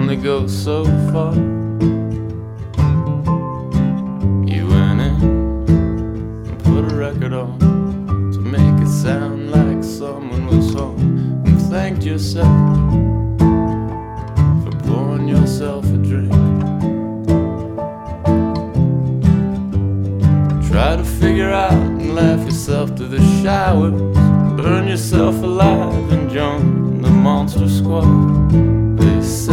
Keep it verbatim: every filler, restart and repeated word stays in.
only go so far. You went in and put a record on to make it sound like someone was home, and thanked yourself for pouring yourself a drink. Try to figure out and laugh yourself to the showers, burn yourself alive and join the monster squad.